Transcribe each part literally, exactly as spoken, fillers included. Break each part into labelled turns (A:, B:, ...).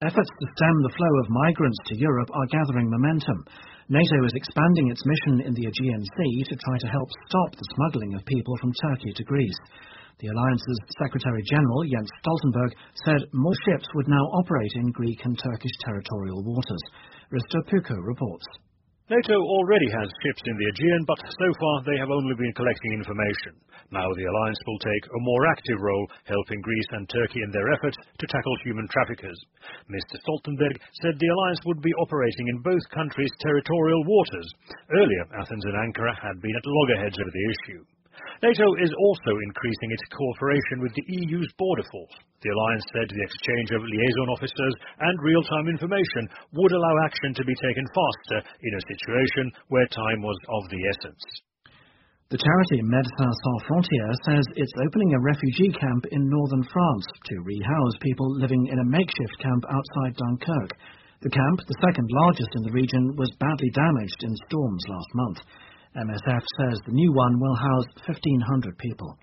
A: Efforts to stem the flow of migrants to Europe are gathering momentum. NATO is expanding its mission in the Aegean Sea to try to help stop the smuggling of people from Turkey to Greece. The alliance's Secretary-General, Jens Stoltenberg, said more ships would now operate in Greek and Turkish territorial waters. Risto Puko reports.
B: NATO already has ships in the Aegean, but so far they have only been collecting information. Now the alliance will take a more active role, helping Greece and Turkey in their efforts to tackle human traffickers. Mister Stoltenberg said the alliance would be operating in both countries' territorial waters. Earlier, Athens and Ankara had been at loggerheads over the issue. NATO is also increasing its cooperation with the E U's border force. The alliance said the exchange of liaison officers and real-time information would allow action to be taken faster in a situation where time was of the essence.
A: The charity Médecins Sans Frontières says it's opening a refugee camp in northern France to rehouse people living in a makeshift camp outside Dunkirk. The camp, the second largest in the region, was badly damaged in storms last month. M S F says the new one will house fifteen hundred people.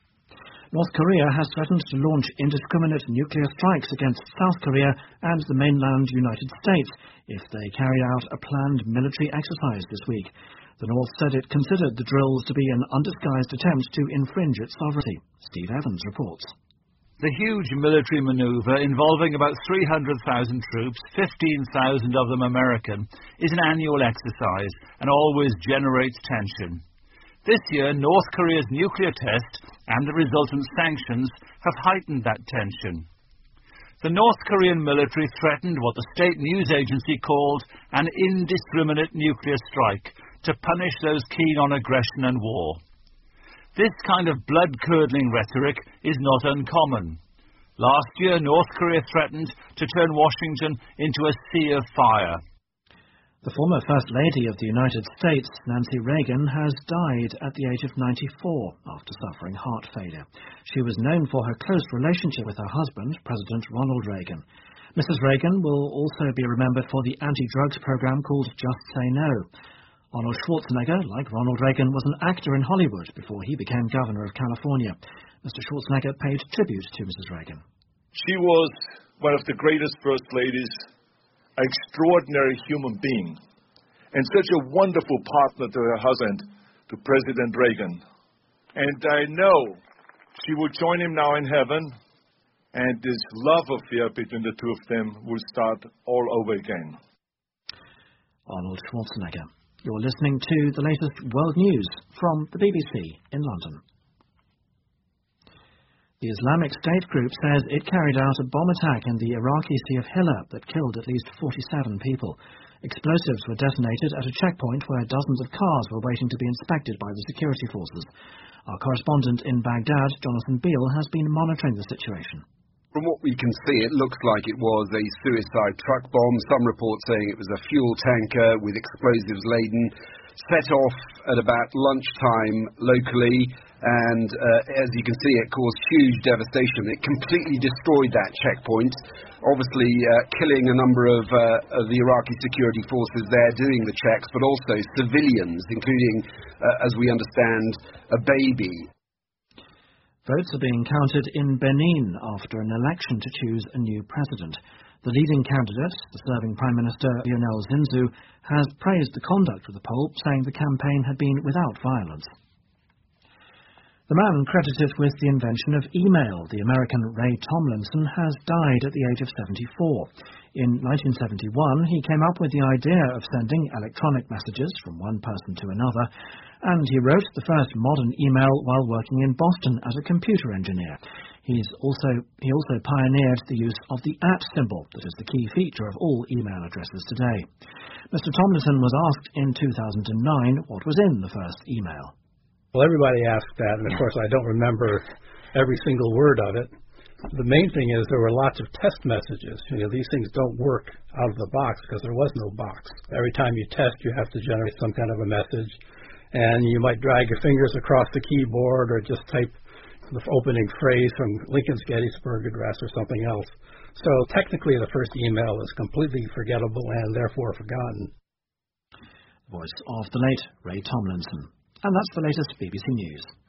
A: North Korea has threatened to launch indiscriminate nuclear strikes against South Korea and the mainland United States if they carry out a planned military exercise this week. The North said it considered the drills to be an undisguised attempt to infringe its sovereignty. Steve Evans reports.
C: The huge military maneuver, involving about three hundred thousand troops, fifteen thousand of them American, is an annual exercise and always generates tension. This year, North Korea's nuclear test and the resultant sanctions have heightened that tension. The North Korean military threatened what the state news agency called an indiscriminate nuclear strike to punish those keen on aggression and war. This kind of blood-curdling rhetoric is not uncommon. Last year, North Korea threatened to turn Washington into a sea of fire.
A: The former First Lady of the United States, Nancy Reagan, has died at the age of ninety-four after suffering heart failure. She was known for her close relationship with her husband, President Ronald Reagan. Missus Reagan will also be remembered for the anti-drugs program called Just Say No. Arnold Schwarzenegger, like Ronald Reagan, was an actor in Hollywood before he became governor of California. Mister Schwarzenegger paid tribute to Missus Reagan.
D: She was one of the greatest First Ladies, an extraordinary human being, and such a wonderful partner to her husband, to President Reagan. And I know she will join him now in heaven, and this love affair between the two of them will start all over again.
A: Arnold Schwarzenegger. You're listening to the latest world news from the B B C in London. The Islamic State group says it carried out a bomb attack in the Iraqi Sea of Hilla that killed at least forty-seven people. Explosives were detonated at a checkpoint where dozens of cars were waiting to be inspected by the security forces. Our correspondent in Baghdad, Jonathan Beale, has been monitoring the situation.
E: From what we can see, it looks like it was a suicide truck bomb. Some reports saying it was a fuel tanker with explosives laden, set off at about lunchtime locally, and uh, as you can see, it caused huge devastation. It completely destroyed that checkpoint, obviously uh, killing a number of, uh, of the Iraqi security forces there doing the checks, but also civilians, including, uh, as we understand, a baby.
A: Votes are being counted in Benin after an election to choose a new president. The leading candidate, the serving Prime Minister Lionel Zinzou, has praised the conduct of the poll, saying the campaign had been without violence. The man credited with the invention of email, the American Ray Tomlinson, has died at the age of seventy-four. In nineteen seventy-one, he came up with the idea of sending electronic messages from one person to another, and he wrote the first modern email while working in Boston as a computer engineer. He's also, he also pioneered the use of the at symbol, that is the key feature of all email addresses today. Mister Tomlinson was asked in two thousand nine what was in the first email.
F: Well, everybody asked that, and of course I don't remember every single word of it. The main thing is there were lots of test messages. You know, these things don't work out of the box because there was no box. Every time you test, you have to generate some kind of a message, and you might drag your fingers across the keyboard or just type the opening phrase from Lincoln's Gettysburg Address or something else. So technically the first email is completely forgettable and therefore forgotten.
A: Voice of the late Ray Tomlinson. And that's the latest B B C News.